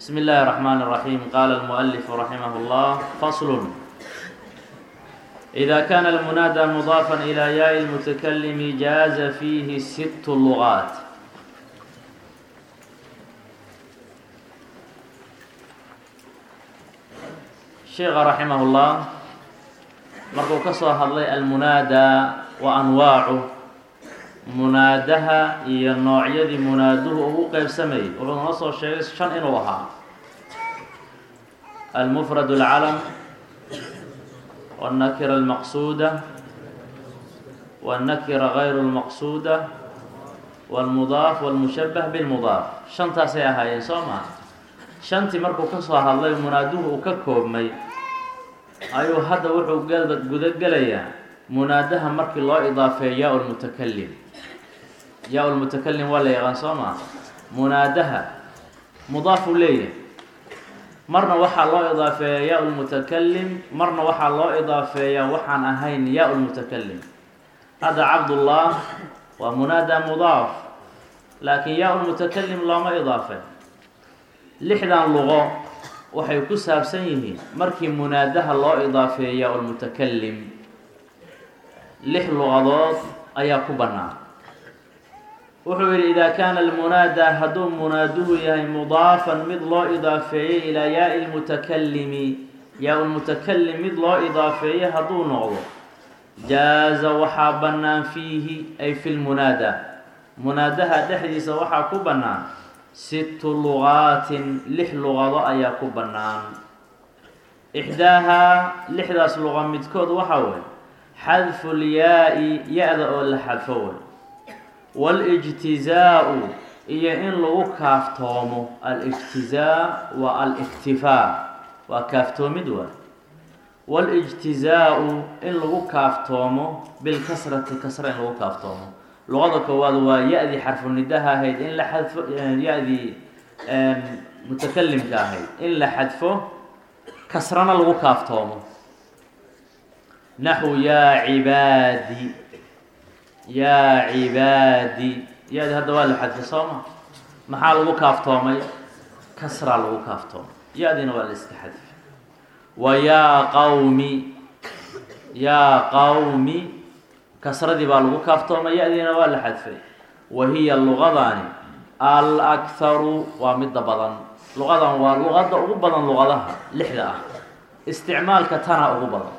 بسم الله الرحمن الرحيم. قال المؤلف رحمه الله: فصل: إذا كان المنادى مضافا إلى ياء المتكلم جاز فيه 6 لغات. sheekha raximahullah markuu ka soo hadlay almunaadaa wa anwaacu munaadaha iyo noocyadii munaaduhu ugu qeybsamayay wuxuu noo soo sheegay 5 inuu ahaa: almufrad alcalam والنكرة المقصودة والنكرة غير المقصودة والمضاف والمشبه بالمضاف. shantaasay ahaayeen soo maa. shantii markuu ka soo hadlay munaaduhu uu ka koobmay ayuu hadda wuxuu gudagelayaa munaadaha markii loo idaafeeyo yaa lmutakalim. yaa lmutakalim waa la yaqaan soo maa. munaadaha mudaafuu leeyahay, marna waxaa loo idaafeeyaa yaa lmutakalim, marna waxaa loo idaafeeyaa waxaan ahayn yaa lmutakalim. hadda cabdullah waa munaadaa mudaaf, laakiin yaa lmutakalim looma idaafe. 6dan luqo waxay ku saabsan yihiin markii munaadaha loo idaafeeyo yaa lmutakalim. 6 luqadood ayaa ku bannaan. wuxuu yidhi: idaa kaana almunaadaa hadduu munaaduhu yahay mudaafan mid loo idaafeeyey ilaa yaai lmutakalimi, yaa lmutakalim mid loo idaafeeyey hadduu noqdo, jaaza waxaa bannaan fiihi ay fi lmunaadaa, munaadaha dhexdiisa waxaa ku bannaan 6 lugaatin 6 luqado ayaa ku bannaan. ixdaahaa 6daas luqa midkood waxaa wey xadfu lyaa-i ya-da oo la xadfo wey, waاlijtizaau iyo in lagu kaaftoomo. alijtizaa waa aliktifaa, waa kaaftoomid waay. waاlijtizaau in lagu kaaftoomo bilkasrati, kasra in lagu kaaftoomo. luqada koowaad waa ya-dii xarfunidaha ahayd in la xadfo, ya-dii mutakalimka ahayd in la xadfo, kasrana lagu kaaftoomo. naxwu yaa cibaadi, yaa cibaadi, ya-di hadda waa la xadfay soo ma. maxaa lagu kaaftoomay? kasraa lagu kaaftoomay, ya-diina waa la iska xadfay. wa yaa qawmi, yaa qawmi, kasradii baa lagu kaaftoomay, ya-diina waa la xadfay. wa hiya luqadani al-akharu waa midda badan. luqadan waa luqadda ugu badan luqadaha 6da ah, isticmaalka tana ugu badan.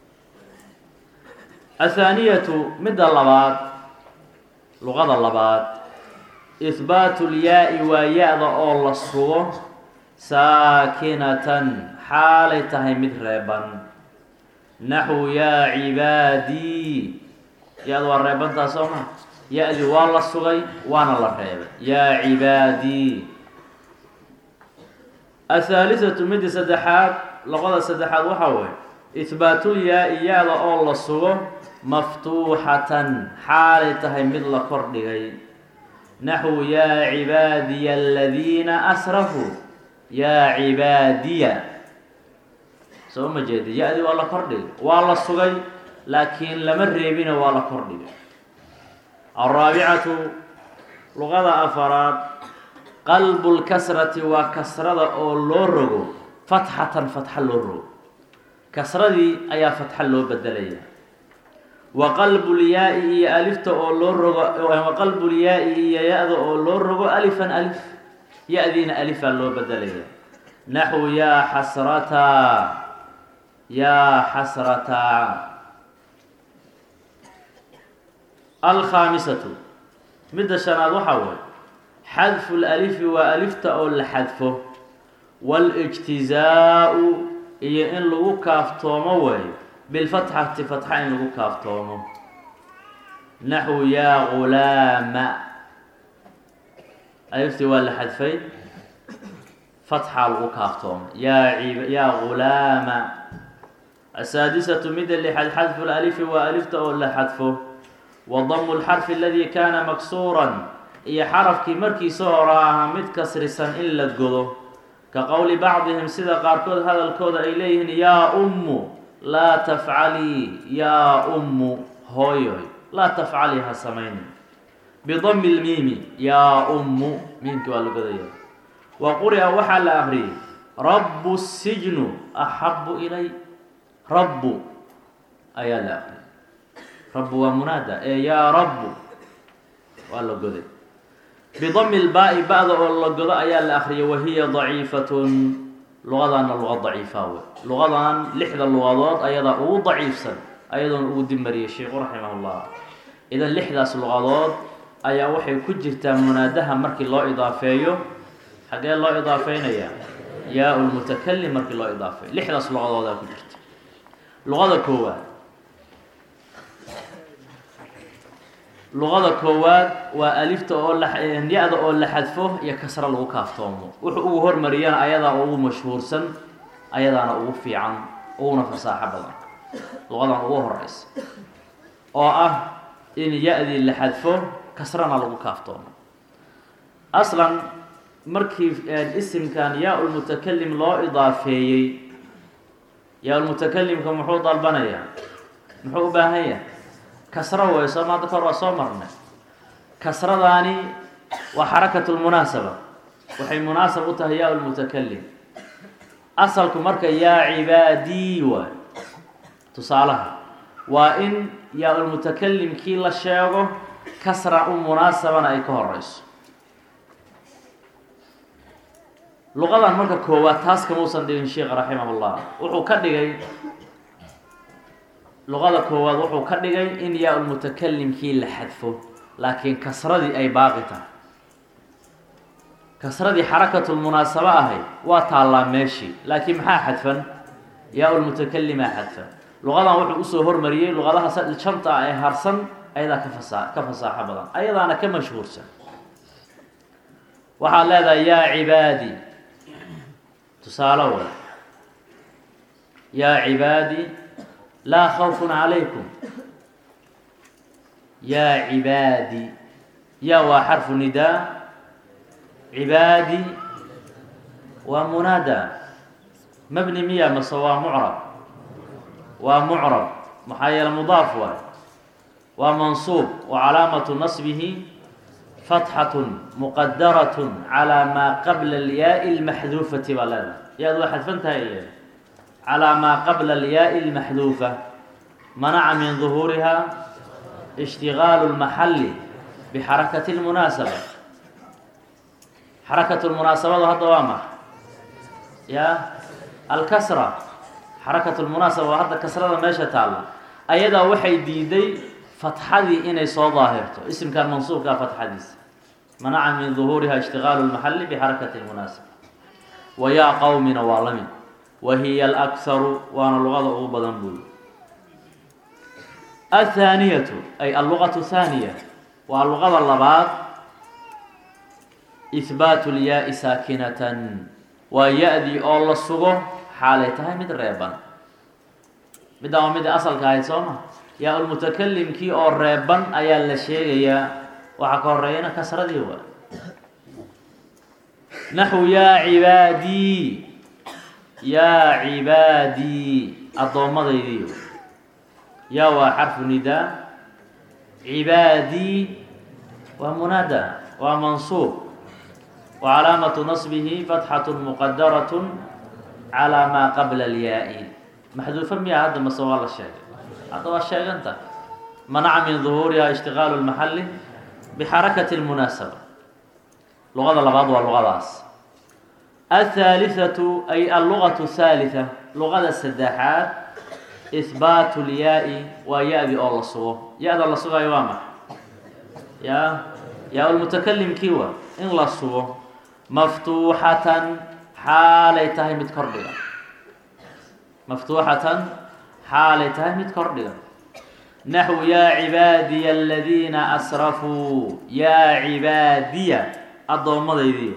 athaaniyatu midda labaad, luqada labaad, ihbaatu lyaa-i waa ya-da oo la sugo saakinatan xaalay tahay mid reeban. naxwu yaa cibaadii, ya-da waa reebantaa soo ma. ya-dii waa la sugay waana la reebay, yaa cibaadii. athaalisatu midda saddexaad, luqada saddexaad waxaa wey ihbaatulyaa-i ya-da oo la sugo maftuuxatan xaalay tahay mid la kordhigay. naxwu yaa cibaadiya aladiina asrafuu, yaa cibaadiya. soo ma jeedi, ya-dii waa la kordhigay, waa la sugay laakiin lama reebina waa la kordhigay. alraabicatu luqada afaraad, qalbu lkasrati waa kasrada oo loo rogo fatxatan, fatxa loo rogo. kasradii ayaa fatxa loo bedelaya. wa qalbulyaa-i iyo alifta oo loo rogo, wa qalbulyaa-i iyo ya-da oo loo rogo alifan alif, ya-diina alifaa loo bedelaya. naxwu yaa xasrataa, yaa xasrataa. alkhaamisatu midda shanaad waxaa wey xadfu lalifi waa alifta oo la xadfo. waاlijtizaau iyo in lagu kaaftoomo way bilfatxati, fatxa in lagu kaaftoomo. naxwu yaa gulaama, aliftii waa la xadfay, fatxaa lagu kaaftoomo, yaa gulaama. asaadisatu midda lixaad xadfu lalifi waa alifta oo la xadfo. wa damu lxarfi aladii kaana maksuuran iyo xarafkii markiisa hore ahaa mid kasrisan in la godo. ka qowli bacdihim sida qaarkood hadalkooda ay leeyihiin yaa ummu laa tafcalii, yaa ummu hooyoy laa tafcalii ha samaynin. bidami lmiimi yaa ummu, miimkii waa la godaya. وقرئ وحل أخري رب السجن أحب إلي رب أيا الأخري رب ومنادى يا رب والله قدر بضم الباء بعض والله قدر أيا الأخري وهي ضعيفة لغضان اللغة ضعيفة لغضان لحظة اللغات أيضا هو ضعيف سن أيضا هو دمري الشيخ رحمه الله إذا لحظة اللغات أيا وحي كجرتا منادها مركي الله إضافيه حقا الله إضافين يا المتكلم مركي الله إضافيه لحظة اللغات كجرتا لغة كواد لغة كواد وألفت أول يأذ أول حذفه يكسر له كافتومه وهو مريان أيضا أو مشهور سن أيضا أو في عن أو نفسها حبلا لغة أو الرئيس أو إن يأذي اللي حذفه كسرنا له كافتومه أصلا مركي الاسم كان ياء المتكلم لا إضافي ياء المتكلم كمحوط البنية محوط باهية كسرة ويسمى ذكر وصمرنا كسرة ذاني وحركة المناسبة وحي مناسبة ياء المتكلم أصلكم مركي يا عبادي تصالها وإن ياء المتكلم كيلا الشيء كسرة مناسبة أي كهرس لغة مركا كوات تاسك موسى دين الشيخ رحمه الله وحو كدغاي لغة كوات وحو كدغاي إن ياء المتكلم كي لحذفه لكن كسردي أي باقطة كسردي حركة المناسبة هي وتعالى ماشي لكن محا حذفا ياء المتكلم حذفا لغة وحو أسو هرمريه لغة الشنطة أي هرسن أيضا كفصاحة بضان أيضا أنا كمشهور سن وحال هذا يا عبادي تسالوا يا عبادي لا خوف عليكم يا عبادي يا وحرف نداء عبادي ومنادى مبني مية مصوى معرب ومعرب محايل مضاف ومنصوب وعلامة نصبه فتحة مقدرة على ما قبل الياء المحذوفة بلد يا ذو حذفنتها إليه على ما قبل الياء المحذوفة منع من ظهورها اشتغال المحل بحركة المناسبة حركة المناسبة هذا وامح يا الكسرة حركة المناسبة هذا كسرة ماشية تعالى أيضا وحي ديدي فتحدي إني صو ظاهرته اسم كان منصوب كفتحديث منع من ظهورها اشتغال المحل بحركة المناسبة ويا قوم نوالم وهي الأكثر وأنا اللغة أغبضا بول الثانية أي اللغة الثانية واللغة اللبات إثبات الياء ساكنة ويأذي الله الصغر حالتها مدريبا بدأ مدى أصل كايت سوما يا المتكلم كي أو ريبان أيا لشيء يا وعكورينا كسر ديوا نحو يا عبادي يا عبادي الضمة ديو يا وحرف نداء عبادي ومنادى ومنصوب وعلامة نصبه فتحة مقدرة على ما قبل الياء محذوفا مياه هذا ما سوى الشيء هذا الشيء أنت منع من ظهورها اشتغال المحل بحركة المناسبة لغة اللغة واللغة الثالثة أي اللغة الثالثة لغة السداحات إثبات الياء وياء الله صغو ياء الله صغو يوامح يا المتكلم كيوا إن الله صغو مفتوحة حالتها متكردة مفتوحة حالتها متكردة نحو يا عبادي الذين أسرفوا يا عبادي الضمة دي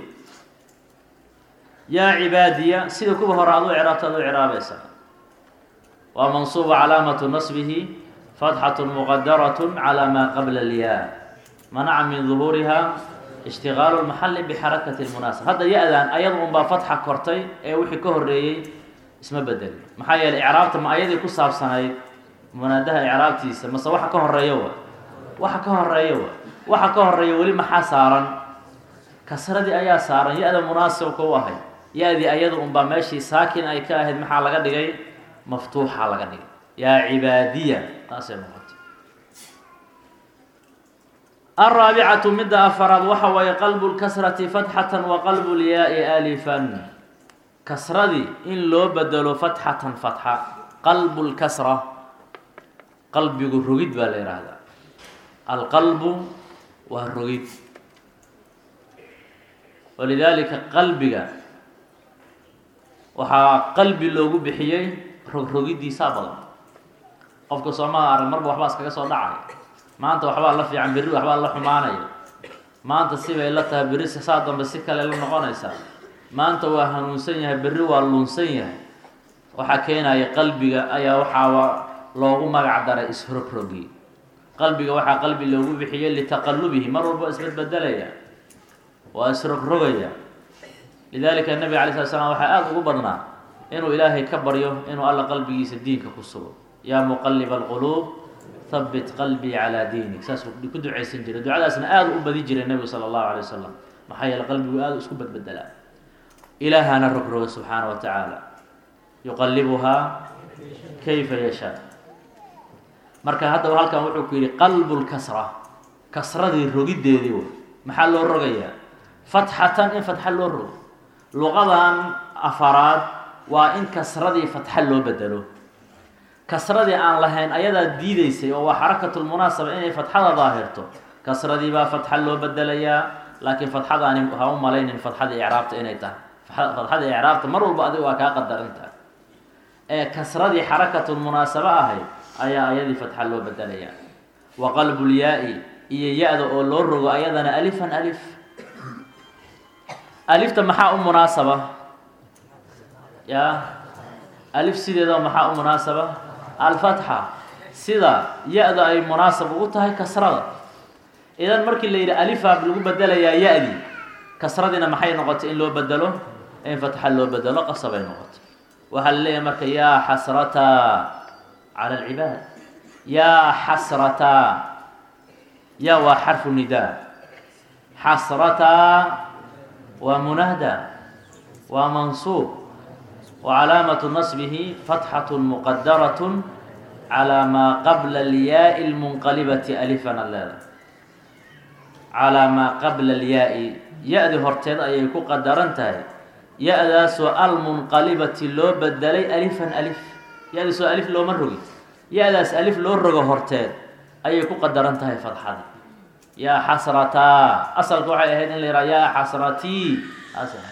يا عبادي سيدكم هرادو عرابيسا ومنصوب علامة نصبه فتحة مقدرة على ما قبل الياء منع من ظهورها اشتغال المحل بحركة المناسبة هذا يأذن أيضا بفتحة كورتي أي وحي كهرية اسمه بدل محايا الإعراب تم أيضا كصاب سنة منادها إعراب تيسا مسا وحا كهرية ولي محاسارا kasradii ayaa saaran ya-da munaasibka u ahayd ya-dii ayada unbaa meeshii saakin ay ka ahayd maxaa laga dhigay maftuuxa laga dhigay yaa cibaadiya taasay noqotay الرابعة مدة أفراد وحوى قلب الكسرة فتحة وقلب الياء ألفا كسردي إن لو بدلوا فتحة فتحة قلب الكسرة قلب الرقيد بالإرادة القلب والرقيد ولذلك قلبك وحا قلبي لوغو بحيي رقيد دي سابقا قفك صوما مربو وحباس كسو دعاي maanta waxbaa la fiican berri waxbaa la xumaanaya maanta sibay la tahay berri saa dambe si kale la noqonaysaa maanta waa hanuunsan yahay berri waa lunsan yahay waxaa keenaya qalbiga ayaa waxaa loogu magac daray isrogrogi qalbiga waxaa qalbi loogu bixiyay litaqallubihi mar walba isbedbedelaya waa isrogrogaya lidalika nabi calay slat slam waxaa aada ugu badnaa inuu ilaahay ka baryo inuu alla qalbigiisa diinka ku sugo yaa muqalib alquluub ثبت قلبي على دينك ساس كنت عيسن جري دعاء اسنا اد وبدي جري النبي صلى الله عليه وسلم ما حيل قلبي اد اسكو بدلا الهنا الرب سبحانه وتعالى يقلبها كيف يشاء marka hadda halkan wuxuu ku yiri qalbul kasra kasradii rogideedii way maxaa loo rogayaa fathatan in fatha loo rogo luqadan afaraad waa in kasradii fatha loo bedelo kasradii aan lahayn ayadaa diidaysay oo waa xarakatul munaasaba inay fatxada daahirto kasradii baa fatxa loo bedelayaa laakiin fatxadaani ha u malaynin fatxada icraabta inay tahay fatxada icraabta mar walba adiga waa kaa qadarantahay ee kasradii xarakatul munaasaba ahayd ayaa ayadii fatxa loo bedelayaa wa qalbul yaa-i iyo ya-da oo loo rogo ayadana alifan alif alifta maxaa u munaasaba yaa alif sideeda maxaa u munaasaba الفتحة سيدا يأذى أي مناسب وقتها كسرة إذا مركي اللي يرى ألفها بلغو بدل يا يأذي كسرتنا محي نقط إن لو بدلو إن فتح لو بدلو قصب نقط وهل لي مركي يا حسرة على العباد يا حسرة يا وحرف النداء حسرة ومنهدى ومنصوب وعلامة نصبه فتحة مقدرة على ما قبل الياء المنقلبة ألفا اللذا على ما قبل الياء يأذي هرتين أي يكون قدرنتها يأذى سؤال منقلبة لو بدلي ألفا ألف يأذي سؤال ألف لو مرغي يأذى ألف لو رغو هرتين أي يكون قدرنتها فتحة يا حسرتا أصل قوعي هيدين لرا يا حسرتي أصل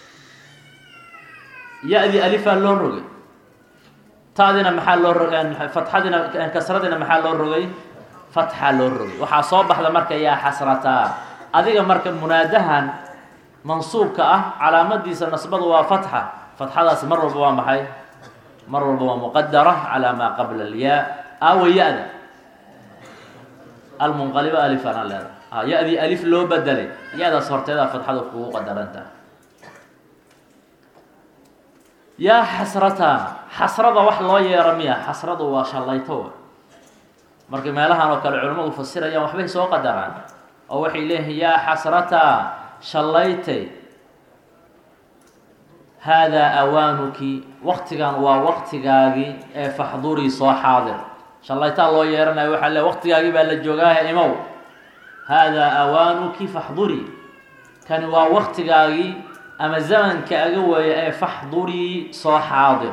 يأذي ألفا لو رغي تادنا محل لو رغي فتحدنا كسرتنا محل لو رغي فتحة لو رغي وحا صوبح لمركا يا حسرتا أذيك مركا منادها منصوب كأه على مديس النصبض وفتحة فتحة مر بوا محي مر بوا مقدرة على ما قبل الياء أو يأذي المنقلبة ألفا يأذي ألف لو بدلي يأذي صورت هذا فتحة قدرنتها يا حسرتا حسرada wax loo yeeramiya xasradu waa shalayto markii meelahan oo kale culimadu fasirayaan waxbay soo qadaraan oo waxay leeyahay ya xasrata shalaytay hada awanuki waqtigan waa waqtigaagi ee fahduri soo xaadir shalayta loo yeeranayo waxa la waqtigaagi baa la joogaa imow hada awanuki fahduri kan waa waqtigaagi أما زمن كأجوة فاحضري صو حاضر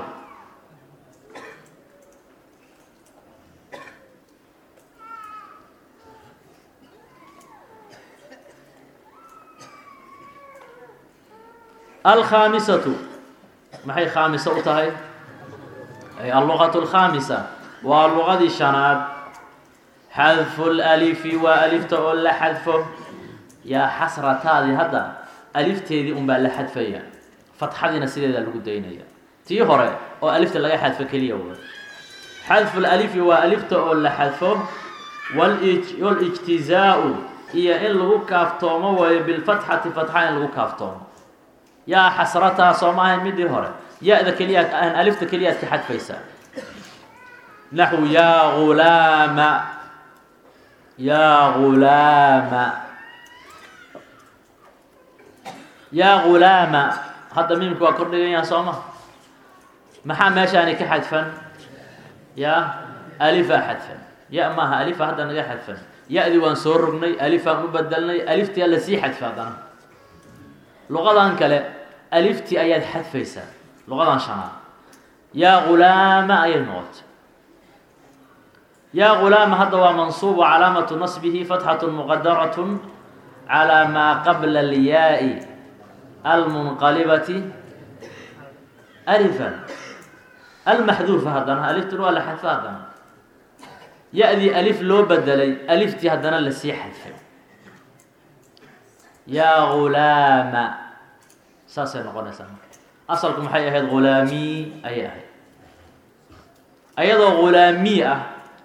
الخامسة ما هي خامسة أتاهي أي اللغة الخامسة واللغة الشناد حذف الألف وألف تقول حذفه يا حسرة هذا ألفتي أم بقى حذفيا فتحدنا سيدة اللي قدينيا تي هراء أو ألفت اللي حذف كليه حذف الألف وألف تقول حذفه والاجتزاء هي اللي كافتومه وبالفتحة فتحان اللي كافتومه يا حسرتها صومها مدي هراء يا إذا كليات أن ألفت كليات كحذفيسا نحو يا غلام يا غلام yaa gulaama hadda miimka waa kordhiganyaa soo ma maxaa meeshaani ka xadfan yaa alifaa xadfan ya maaha alifa hadda naga xadfan ya-dii waan soo rognay alifaan u bedelnay aliftii alla sii xadfa haddana luqadan kale aliftii ayaad xadfaysaa luqadan shanaad yaa gulaama ayay noqotay yaa gulaama hadda waa mansuub calaamatu nasbihi fatxatu muqadarat calى maa qabla اlyaai almunqalibati alifan almaxduufa haddana aliftun waa la xadfa haddana ya-dii alif loo bedelay aliftii haddana lasii xadfay yaa gulaama saasay noqonaysaa marka asalku maxay ahayd gulaamii ayay ahayd ayadoo gulaamii ah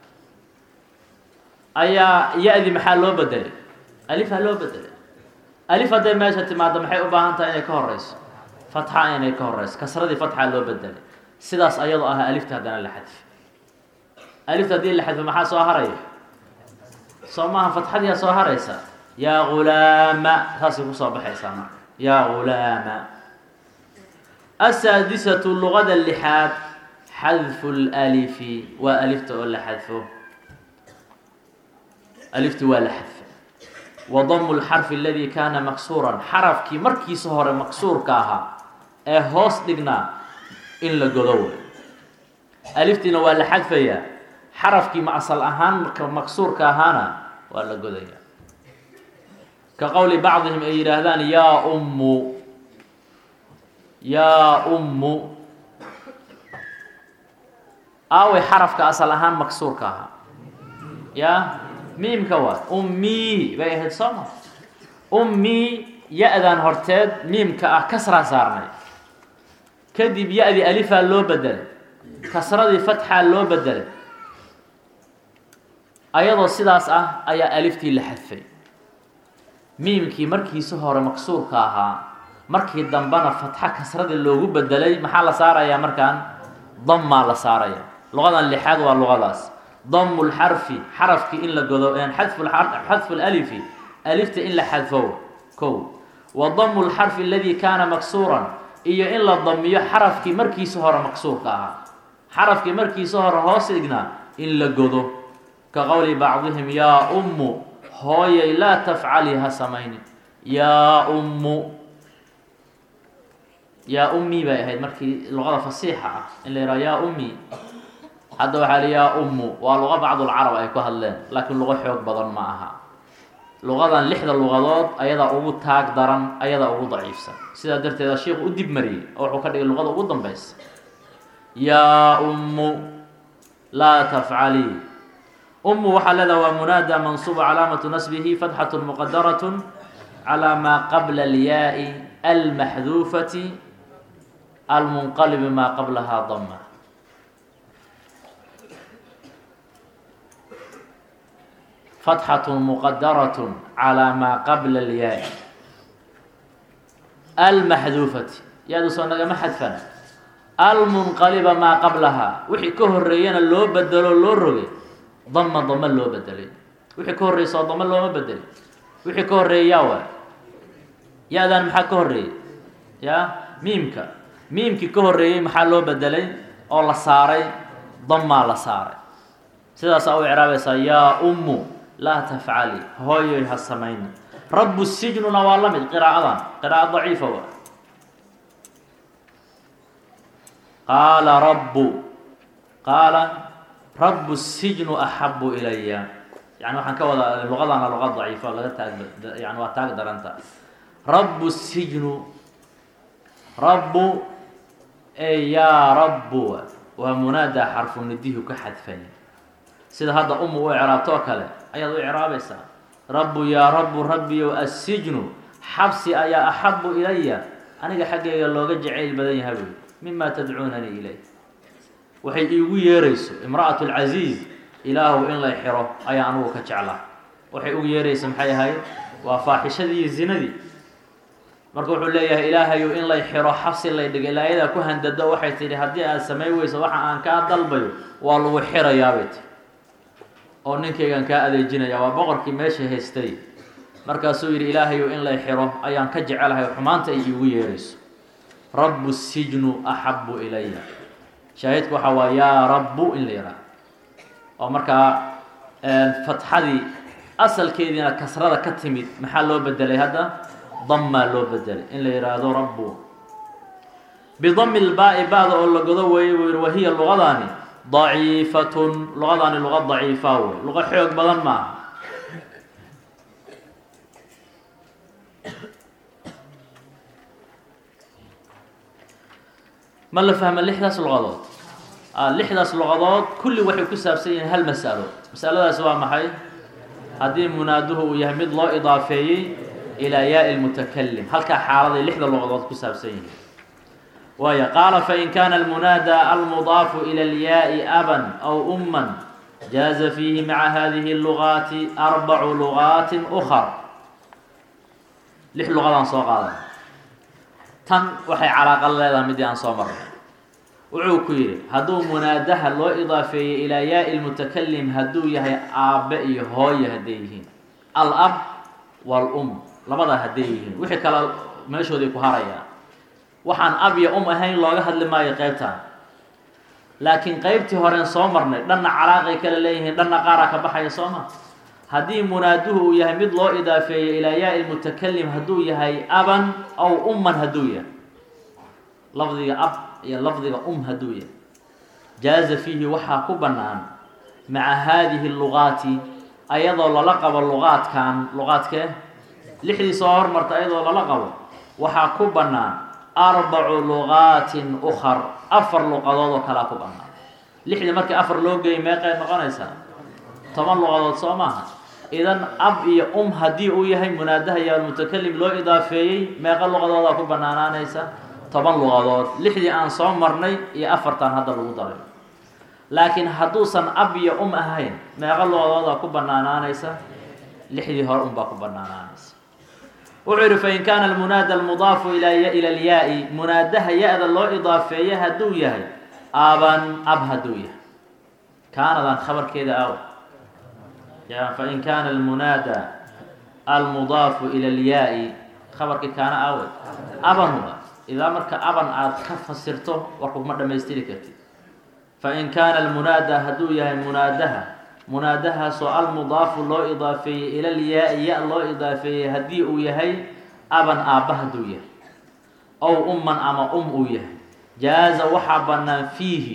ayaa ya-dii maxaa loo bedelay alifaa loo bedelay alif hadday meesha timaado maxay u baahan tahay inay ka horeyso fatxa inay ka horeyso kasradii fatxaa loo bedelay sidaas ayadoo ah alifta haddana la xadfi alifta haddii la xadfo maxaa soo haraya soo maaha fatxadiyaa soo haraysa yaa gulaama saasay kusoo baxaysaa marka yaa gulaama asaadisatu luqada lixaad xadfu lalifi waa alifta oo la xadfo alifti waa la xadfo wa damu lxarfi aladi kaana maksuuran xarafkii markiisa hore maksuurka ahaa ee hoos dhignaa in la godo way aliftiina waa la xadfayaa xarafkii ma asal ahaan marka maksuurka ahaana waa la godaya ka qowli bacdihim ay yidhaahdaan yaa ummu yaa ummu aaway xarafka asal ahaan maksuurka ahaa yaa miimka waa ummii bay ahayd sooma ummii ya-dan horteed miimka ah kasraa saarnay kadib ya-dii alifaa loo bedelay kasradii fatxaa loo bedelay ayadoo sidaas ah ayaa aliftii la xadfay miimkii markiisa hore maksuurka ahaa markii dambena fatxa kasradii loogu bedelay maxaa la saarayaa markaan dammaa la saaraya luqadan lixaad waa luqadaas damu lxarfi xarafkii in la godo xadfu lalifi alifta in la xadfo kow wa damu lxarfi aladi kaana maksuuran iyo in la damiyo xarafkii markiisa hore maksuurka ahaa xarafkii markiisa hore hoos dhignaa in la godo ka qowli bacdihim yaa ummu hooyay laa tafcali ha samaynin yaa ummu yaa ummii bay ahayd markii luqada fasiixa ah in la yidhaha yaa ummii hadda waxaa li yaa ummu waa luqa bacdulcarab ay ku hadleen laakiin luqo xoog badan ma aha luqadan lixda luqadood ayadaa ugu taag daran ayadaa ugu daciifsan sidaa darteeda sheikhu u dib mariyey oo wuxuu ka dhigay luqada ugu dambaysa yaa ummu laa tafcalii ummu waxaa leedaha waa munaada mansuuba calaamatu nasbihi fatxatu muqadarat calى maa qabla alyaai almaxduufati almunqalibi maa qablahaa dama fatxat muqadarat calى maa qabla alyaai almaxduufati yaadu soo nagama xadfan almunqaliba maa qablahaa wixii ka horeeyana loo bedelo loo rogay dama dama loo bedelay wixii ka horreysa oo dama looma bedelay wixii ka horreeyay yaa waay ya-dan maxaa ka horreeyey yaa miimka miimkii ka horreeyey maxaa loo bedelay oo la saaray damaa la saaray sidaasaa u icraabaysaa yaa ummu laa tafcali hooyoy ha samayni rabu sijnuna waa la mid qiraa'adan qiraa'o daciifa wa qaala rabu sijnu axabu ilaya yani waxaan ka wadaa luqadana luqa daciifa laga taag yani waa taag daranta rabu sijnu rabu yaa rabu waa munaada xarfu nidihu ka xadfanya sida hadda umu u icraabto oo kale ayaad u icraabaysaa rabu yaa rabu rabbiyow assijnu xabsi ayaa axabu ilaya aniga xaggayga looga jacayl badan yahay buy mima tadcuunanii ilay waxay iigu yeerayso imra'atu lcasiiz ilaahu in lay xiro ayaa anugu ka jeclaa waxay ugu yeeraysa maxay ahayd waa faaxishadii iyo zinadii marka wuxuu leeyahay ilaahayu in lay xiro xabsi lay dhiga ilaa ayadaa ku handado waxay tidhi haddii aad samayn weyso waxa aan kaa dalbayo waa lagu xirayaabay ti oo ninkaygaan kaa adeejinaya waa boqorkii meesha haystay markaasuu yidhi ilaahayu in lay xiro ayaan ka jecelahay xumaanta ay iigu yeerayso. rabbu sijnu axabu ilaya. shaahidku waxaa waa yaa rabbu in la yidhaah oo markaa fatxadii asalkeediina kasrada ka timid maxaa loo bedelay hadda dammaa loo bedelay in la yidhaahdo rabbu bidami lbaa'i ba'da oo la godo weeye buu yidhi wahiya luqadaani daciifatun luqadaani luqa daciifa wey luqa xoog badan maaha. ma la fahma lixdaas luqadood lixdaas luqadood kulli waxay ku saabsan yihiin hal mas'alo. masaladaas waa maxay? haddii munaaduhu uu yahay mid loo idaafeeyey ilaa yaa'i lmutakalim halkaa xaaladay lixda luqadood ku saabsan yihiin. waaya qaala fain kaana almunaada almudaafu ila alyaa'i aban aw umman jaaza fiihi maca hadihi lugaati arbacu lugaatin ukar. lix luqadaan soo qaadan tan waxay calaaqa leedahay midii aan soo marnay. wuxuu ku yidhi hadduu munaadaha loo idaafeeyey ilaa yaa'i lmutakalim hadduu yahay aabbe iyo hooye hadday yihiin al-ab wal-um labadaa hadday yihiin wixii kale meeshooday ku harayaan. waxaan ab iyo ahayn looga hadli maayo qeybtaan, laakiin qeybtii horeen soo marnay dhanna calaaqay kala leeyihiin dhanna qaaraa ka baxaya soo ma. haddii munaaduhu uu yahay mid loo idaafeeyey ilaa yaa'i lmutakalim hadduu yahay aban aw umman hadduu yahay lafdiga ab iyo lafdiga hadduu yahay jaaza fiihi waxaa ku bannaan maca haadihi lugaati ayadoo lala qabo luqaadkan luqaadkee lixdii soo hormarta ayadoo lala qabo waxaa ku bannaan arbacu lugaatin ukar afar luqadood oo kalaa ku bannaan. lixdii markii afar loo geeyay meeqay noqonaysaa 10 luqadood soo maaha. idan ab iyo haddii uu yahay munaadaha yaa mutakalim loo idaafeeyey meeqa luqadoodaa ku bannaanaanaysa 10 luqadood. lixdii aan soo marnay iyo afartan hadda lagu daray. laakiin hadduusan ab iyo ahayn meeqa luqadoodaa ku bannaanaanaysa lixdii hore unbaa ku bannaanaanaysa. wuxuu yidhi fain kaana almunaada almudaafu ila alyaa'i munaadaha ya-da loo idaafeeye hadduu yahay aban ab hadduu yahay kaanadan khabarkeeda aaw fain kaana almunaada almudaafu ila alyaa'i khabarkii kaana aawe aban huba idaa marka aban aad ka fasirto warkuma dhammaystiri kartid. fain kaana almunaada hadduu yahay munaadahaasoo almudaafu loo idaafeeyey ila alyaa'i ya loo idaafeeyey haddii uu yahay aban aabba hadduu yahay ow umman ama uu yahay jaaza waxaa bannaan fiihi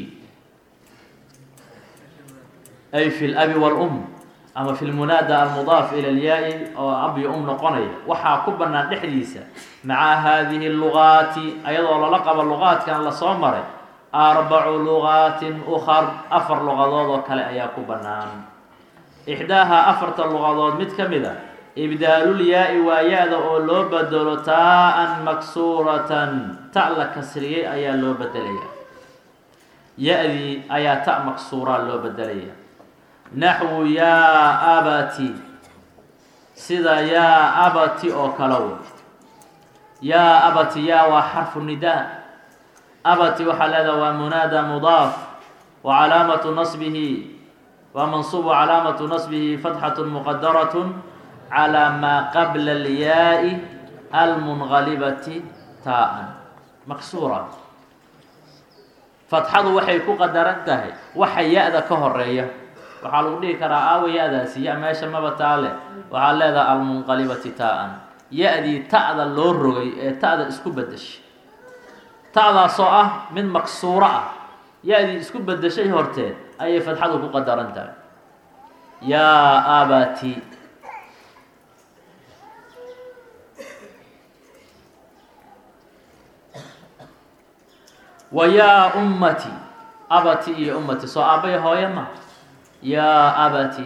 ay fi labi wal ama fi lmunaada almudaaf ila alyaa'i oo ab iyo noqonaya waxaa ku bannaan dhexdiisa maca haadihi lugaati ayadoo lala qabo lugaadkan lasoo maray arbacu lugaatin ukar afar luqadood oo kale ayaa ku bannaan. ixdaaha afarta luqadood mid ka mid a ibdaalulyaa-i waa ya-da oo loo bedelo taa-an maksuuratan ta la kasriyey ayaa loo bedelaya. ya-dii ayaa ta maksuuraa loo bedelaya. naxwu yaa abati sida yaa abati oo kale wey. yaa abati yaa waa xarfu nidaa. abati waxaa leedaha waa munaada mudaaf wa calaamatu nasbihi waa mansuub calaamatu nasbihi fatxatu muqadarat calaa maa qabla alyaa-i almunqalibati taa-an maksuura. fatxadu waxay ku qadaran tahay waxa ya-da ka horeeya. waxaa lagu dhihi karaa aawa ya-daasi ya meesha maba taale waxaa leedaha almunqalibati taa-an ya-dii ta'da loo rogay ee ta'da isku bedeshay ta'daasoo ah mid maksuuro ah ya-dii isku bedeshay horteed ayay fatxadu ku qadaran tahay. yaa abati wa yaa ummati abati iyo ummati soo aabaya hooye ma yaa abati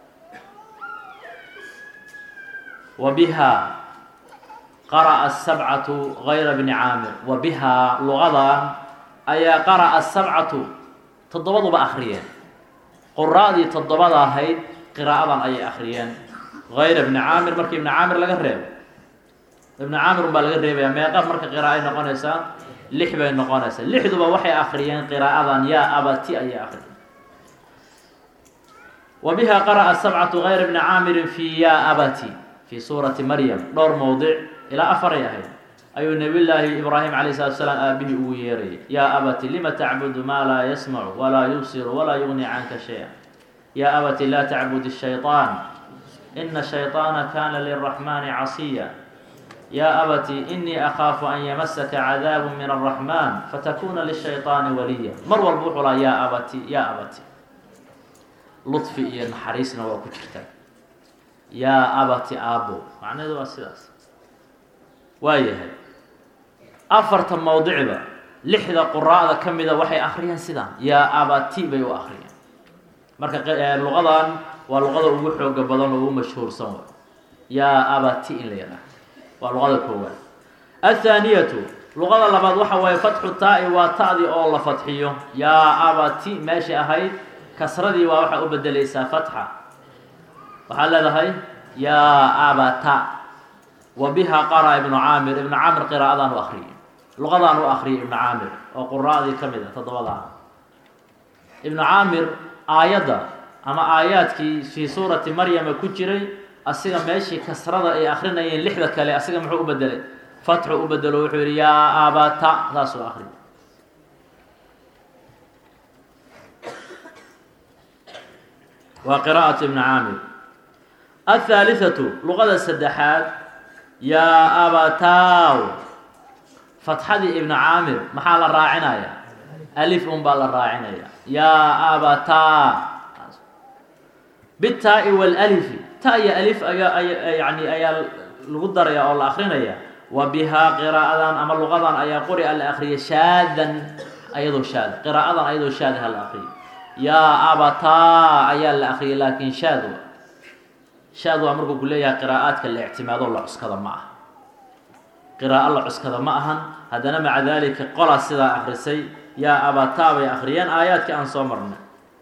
wa bihaa qara'a asabcatu gayra bni caamir wa bihaa luqadan ayaa qara'a asabcatu toddobaduba akhriyeen. quraa'dii toddobada ahayd qiraa'adan ayay akhriyeen gayra bni caamir markii ibni caamir laga reebo. ibni caamir unbaa laga reebayaa meeqa marka qiraa'ay noqonaysaa 6 bay noqonaysaa. 6duba waxay akhriyeen qiraa'adan yaa abati ayay akhriyeen. wa bihaa qara'a asabcatu gayra bni caamirin fi yaa abati في سورة مريم دور موضع إلى أفر يهي أي نبي الله إبراهيم عليه الصلاة والسلام أبيه ويري يا أبت لم تعبد ما لا يسمع ولا يبصر ولا يغني عنك شيئا يا أبت لا تعبد الشيطان إن الشيطان كان للرحمن عصيا يا أبت إني أخاف أن يمسك عذاب من الرحمن فتكون للشيطان وليا مر البوح يا أبت يا أبت لطفي حريصنا وكجرتا يا أبت أبو معنى ذو السلاس وايه أفرت موضع با لحظة قراءة كم إذا وحي آخرين سيدان يا أبتي بيو آخرين مركا اللغة واللغة وحي قبضان ومشهور سنوى يا أبتي إن لينا واللغة الكوان الثانية لغة اللباد وحوى فتح التاء وتعدي الله فتحيه يا أبتي ماشي أهيد كسردي ووحى أبدل إيسا فتحة وحال هذا هاي يا أبتا وبها قرأ ابن عامر قراءة وأخرية لغة وأخرية ابن عامر وقراءة ذي كمدة تضوضها ابن عامر آيات أما آيات في سورة مريم كجري أسيغا ماشي كسرة أي آخرين أي لحظة كالي أسيغا محو أبدل فتح أبدل وحوري يا أبتا تاسو آخرين وقراءة ابن عامر الثالثة لغة السدحات يا أبتاو فتحة ابن عامر محل الراعناية ألف بال الراعناية يا أبتا بالتاء والألف تاء ألف يعني أي الغدر يا الله آخرين وبها قراءة أما اللغة أي قرئ الآخرية شاذا أيضا شاذ قراءة أيضا شاذ الآخرية يا أبتا أي الآخرية لكن شاذ أمرك كل يا قراءات كالاعتماد الله عسكذا معه قراءة الله عسكذا معها هذا مع ذلك قرأ سيدا أخرسي يا أبتا يا أخريان آيات كأن صمرنا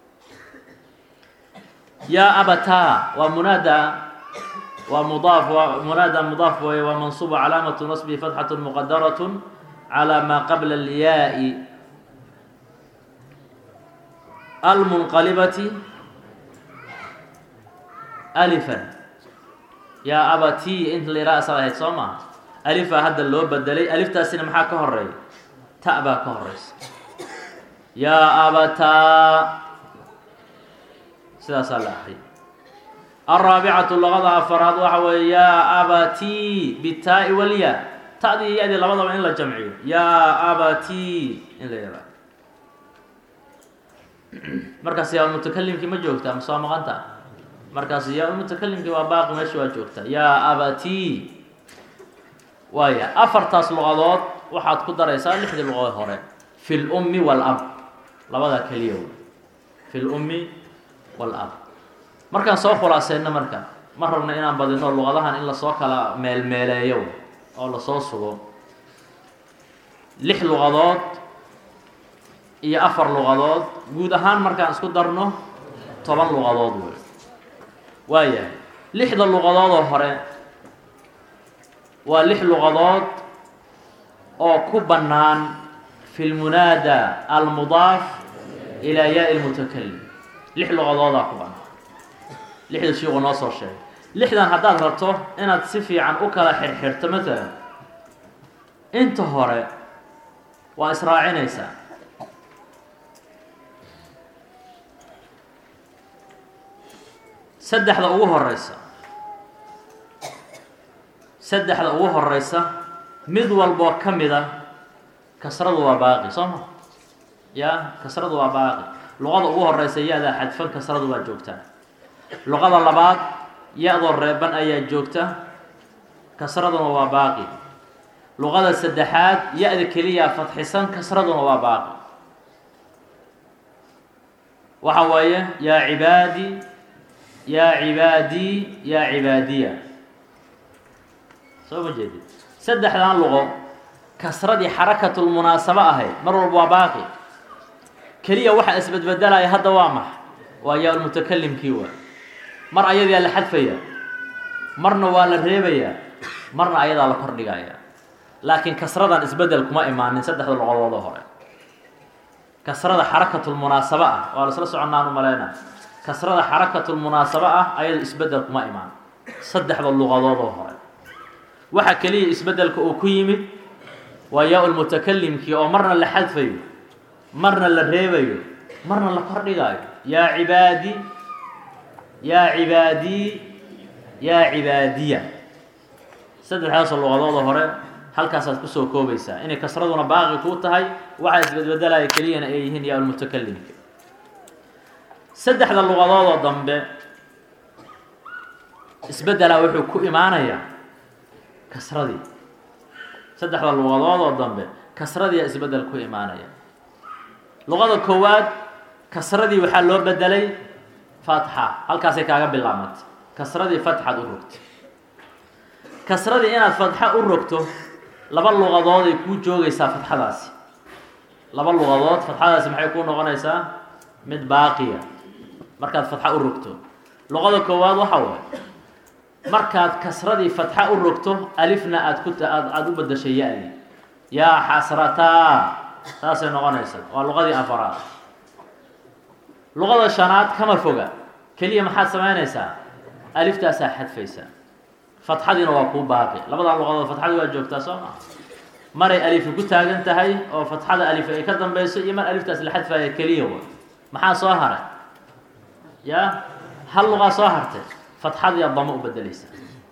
يا أبتا ومنادى ومضاف ومنادى مضاف ومنصوب علامة نصبه فتحة مقدرة على ما قبل الياء المنقلبة ألفا يا أبتي أنت اللي رأس على هيتصوما ألفا هذا اللي بدلي ألف تاسين محا كهري تأبا كهرس يا أبتا سلاسة الأخي الرابعة اللغة أفراد وحوى يا أبتي بالتاء والياء تأدي يأدي اللغة إلا الجمعية يا أبتي إلا يرى مركز يا المتكلم كما جوكتا مصامغ أنت مركز يا المتكلم كما باقي ماشي واجوكتا يا أبتي ويا أفرتاس لغات وحد قدر يسال لحد اللغة هورين في الأم والأب لبدا كليو في الأم والأب مركان سو خلاصينا مركان مرنا inaan badino luqadahan in la soo kala meelmeeleeyo oo la soo sugo 6 luqadood iyo 4 luqadood guud ahaan markaan isku darno 10 luqadood waaya 6 luqadood oo hore waa 6 luqadood oo ku banaan في المنادى المضاف إلى ياء المتكلم 6 luqadood ku banaan 6 شيء ونصر شيء 6 هذا ربطه أنا تسفي عن أكل حرحرت مثلا أنت هراء وإسراعين يسا سدح لأوه الرئيسة سدح لأوه الرئيسة مذول بوكمدة كسرد وباقي صح يا كسرد وباقي لغة أوه الرئيسة يا ذا حدفا كسرد وجوكتان لغة اللبات يأذر ريبان أي جوكته كسرد وباقي لغة السدحات يأذي كليا فتحسان كسرد وباقي وحوايا يا عبادي يا عبادي يا عبادية سوف جديد سدح الآن لغة كسرد حركة المناسبة هي مرور وباقي كليا واحد أثبت بدلها يهد وامح ويا المتكلم كيوا مر أيضا لحذفيا مرنا ولا ريبيا مرنا أيضا لكردقايا لكن كسردا إسبدل كما إيمان نسدح اللغة ظهره كسردا حركة المناسبة ورسول الله عنه ملانا كسردا حركة المناسبة أيضا إسبدل كما إيمان saddexda luqadood oo hore waxa kaliya isbedelka uu ku yimid waa yaa mutakallimkii oo marna la xadfayo marna la reebayo marna la kordhigayo yaa cibaadi yaa cibaadi yaa cibaadiya saddexdaas luqadood oo hore halkaasaad ku soo koobaysaa inay kasraduna baaqi ku tahay waxa isbedbedelaya kaliyana ay yihiin yaa mutakallimka saddexda luqadood oo dambe isbedela wuxuu ku imaanayaa kasradii saddexda luqadood oo dambe kasradii isbedel ku imaanaya luqada koowaad kasradii waxaa loo bedelay fatxa halkaasay kaaga bilaabantay kasradii fatxaad u rogtay kasradii inaad fatxa u rogto laba luqadood ay kuu joogaysaa fatxadaasi laba luqadood fatxadaasi maxay kuu noqonaysaa mid baaqiya markaad fatxa u rogto luqada koowaad waxa waaye markaad kasradii fatxa u rogto alifna aad u bedashay ya-di yaa xasrataa saasay noqonaysaa waa luqadii afaraad luqada shanaad kama foga keliya maxaad samaynaysaa aliftaasaa xadfaysaa fatxadiina waa kuu baaqi labadaa luqadood fatxadii waa joogtaa soo maa maray alifi ku taagan tahay oo fatxada alif ay ka dambayso iyo mar aliftaas la xadfaya keliya wa maxaa soo haray ya hal luqaa soo hartay fatxadii adamo u bedelaysa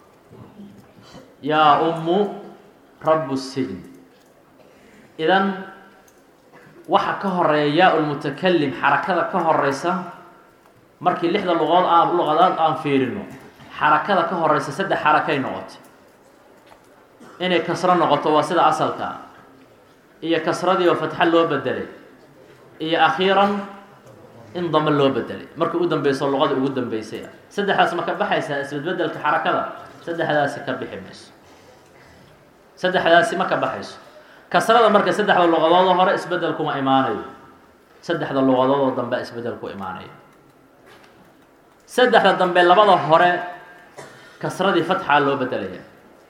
yaa ummu rabu sijn idan waxa ka horeeya yaa lmutakallim xarakada ka horeysa markii lixda luqadood aan fiirino xarakada ka horeysa saddex xarakay noqotay inay kasro noqoto waa sida asalka iyo kasradii oo fatxa loo bedelay iyo akhiiran in damo loo bedelay markii u dambeyso luqada ugu dambeysay saddexdaas ma ka baxaysaa isbedbedelka xarakada saddexdaasi ka bixi mayso saddexdaasi ma ka baxayso kasrada marka saddexda luqadood hore isbedel kuma imaanayo saddexda luqadood oo dambe isbedel ku imaanayo saddexda dambe labada hore kasradii fatxa loo bedelaya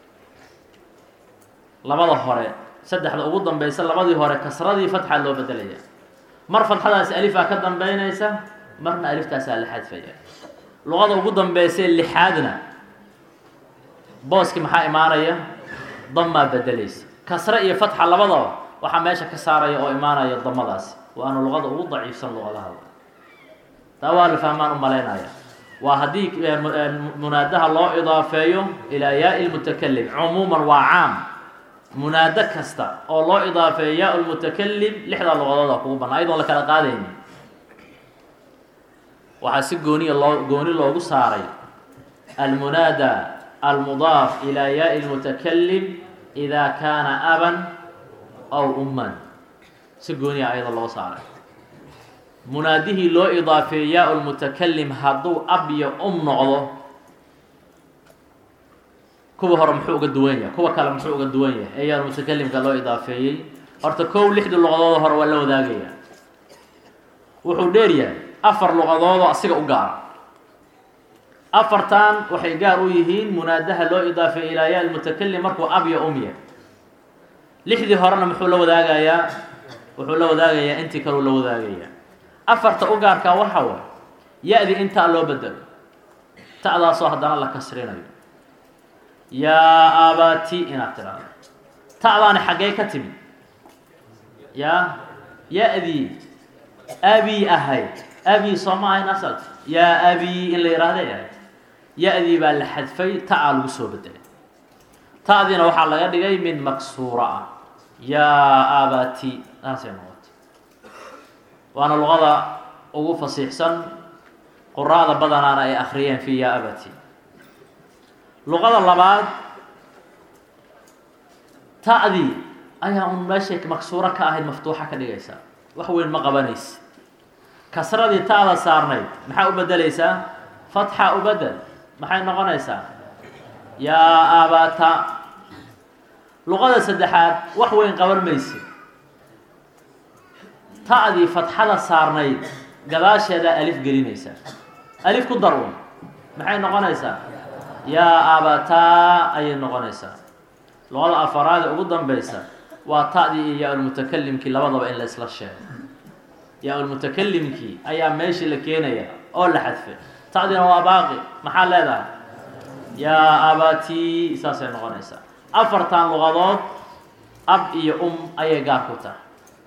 labada hore saddexda ugu dambeysa labadii hore kasradii fatxa loo bedelaya mar fatxadaasi alifaa ka dambeynaysa marna aliftaasaa la xadfaya luqada ugu dambeysay lixaadna booski maxaa imaanaya damaa bedelaysa kasre iyo fatxa labadaba waxaa meesha ka saaraya oo imaanaya damadaasi waana luqada ugu daciifsan luqadaha taa waa la fahmaan u malaynaya waa haddii munaadaha loo idaafeeyo ilaa yaa lmutakallim cumuuman waa caam munaado kasta oo loo idaafeeyo yaa lmutakallim lixdaa luqadooda kugu bannaa ayadoon la kala qaadaynin waxaa si gooni loogu saaray almunaada almudaaf ilaa yaa lmutakallim idaa kaana aban aw umman si gooniya ayada loo saaray munaadihii loo idaafeeyey yaa lmutakallim hadduu ab iyo noqdo kuwa hore muxuu uga duwan yahay kuwa kale muxuu uga duwan yahay ee yaa mutakallimka loo idaafeeyey horta kow lixda luqadooda hore waa la wadaagaya wuxuu dheer yahay afar luqadoodoo asiga u gaara afartan waxay gaar u yihiin munaadaha loo idaafeeyey ilaa yaa lmutakallim markuu ab iyo yahay lixdii horena muxuu la wadaagayaa wuxuu la wadaagayaa intii kaleu la wadaagayaa afarta u gaarkaa waxa waay ya-di intaa loo bedelo ta'daasoo haddana la kasrinayo yaa abati inaad tidhaahdo ta'daani xaggee ka timid yaa ya-dii abi ahayd abi soo ma ahayn asalka yaa abi in la yidhaahday ahayd ya-dii baa la xadfay ta'aa lagu soo bedelay ta'diina waxaa laga dhigay mid maksuura ah yaa abati taasay noqotay waana luqada ugu fasiixsan quraada badanaana ay akhriyeen fi yaa abati luqada labaad ta'dii ayaa un meeshay maksuuro ka ahayd maftuuxa ka dhigaysaa wax weyn ma qabanaysa kasradii ta'da saarnayd maxaa u bedelaysaa fatxa u bedel maxay noqonaysaa yaa abata luqada saddexaad wax weyn qaban maysa ta'dii fatxada saarnayd gadaasheedaa alif gelinaysaa alif ku dar un maxay noqonaysaa yaa abataa ayay noqonaysaa luqada afaraade ugu dambeysa waa ta'dii iyo yaa lmutakallimkii labadaba in la isla sheego yaa lmutakallimkii ayaa meeshii la keenaya oo la xadfay ta'diina waa baaqi maxaa leedahay yaa abatii saasay noqonaysaa afartan luqadood ab iyo ayay gaar ku tahay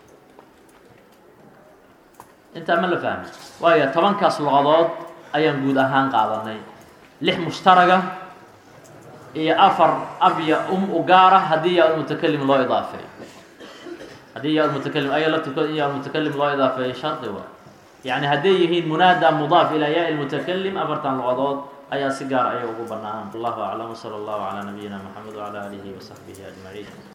inta ma la fahmi waayo 10kaas luqadood ayaan guud ahaan qaadanay 6 mushtaraga iyo 4 ab iyo u gaara haddii yaa mutakallim loo idaafeeyo haddii yaa mutakallim ay la tukado yaa mutakallim loo idaafeeyo shardi waa يعني هديه منادى مضاف إلى ياء المتكلم أفرتان لغضوض أي سيجار أي أبو بنان الله أعلم صلى الله على نبينا محمد وعلى آله وصحبه أجمعين